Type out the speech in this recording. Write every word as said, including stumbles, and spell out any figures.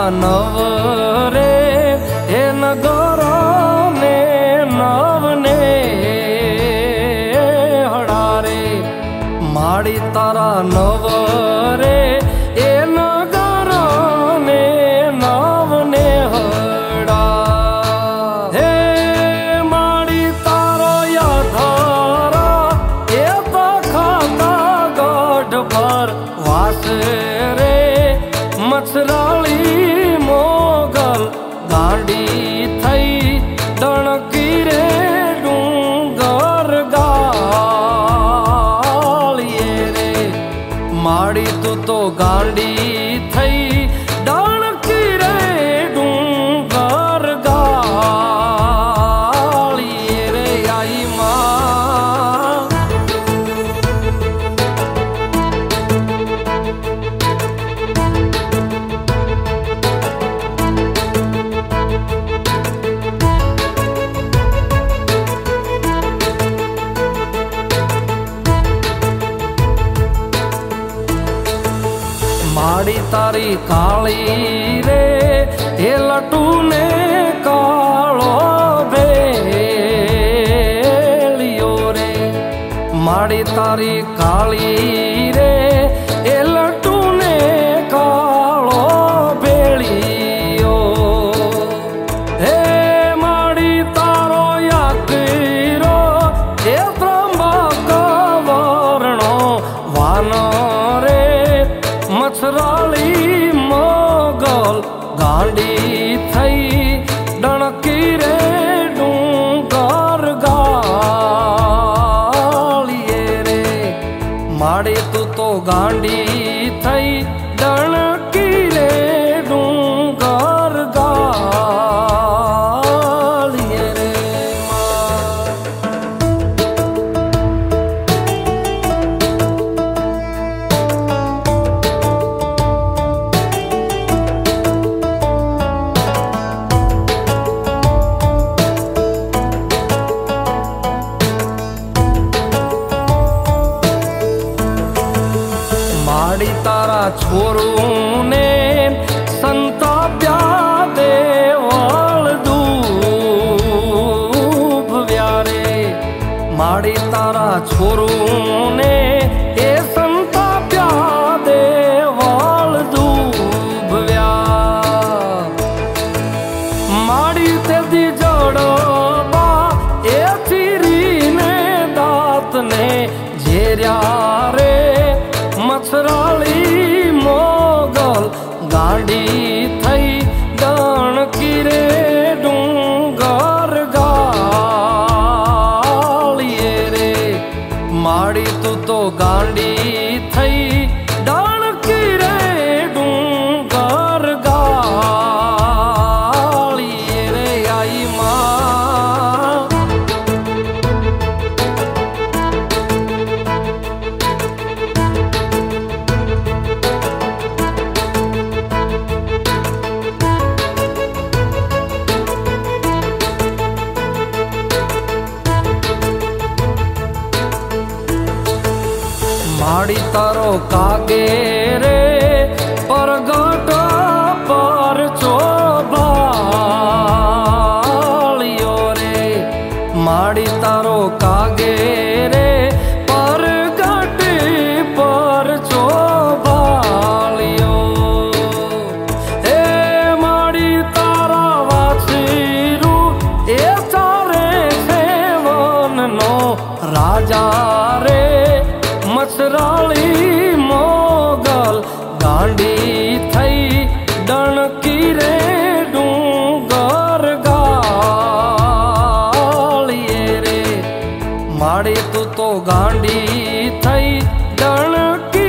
नव रे हे नगरो ने नवने हड़ारे माड़ी तारा नव रे ए नगरो ने नवने हड़ा हे माड़ी तारो याधारा ए तो खाता गढ़ भर वास रे मछराली मोगल गाड़ी थई डणकी रे डूंगर गालिए रे माड़ी तू तो गाड़ी थई डणकी रे डूंगर गालिए रे आई मां माड़ी तारी काली रे हे लटू ने कालो भेलियो रे माड़ी तारी काली रे हे लटू ने कालो भेलियो हे माड़ी तारो याकीरो हे त्र्यंबक वर्णो वानो रे मछराली मोगल गाड़ी थई डणकी रे डूंगर गालिए रे माड़ी तू तो गाड़ी थई डणकी रे डूंगर गालिए रे माड़ी तारा छोरू ने संताप्या देवल दूभ व्यारे माड़ी तारा छोरू ने ए संताप्या देवल दूभ व्या माड़ी ते दी जड़बा ए चिरी ने दात ने झेरिया रे मछराली मोगल गाड़ी थई डणकी रे डूंगर गालिए रे माड़ी तू तो गाड़ी थई डणकी रे डूंगर गालिए रे आई मां माड़ी तारो कागे रे परगट पर चोभालियो रे माड़ी तारो कागे रे परगट पर चोभालियो हे माड़ी तारा वाछीरू ए चारे सेवन नो राजा रे मछराली मोगल गाड़ी थई डणकी रे डूंगर गालिए रे माड़ी तू तो गाड़ी थई डणकी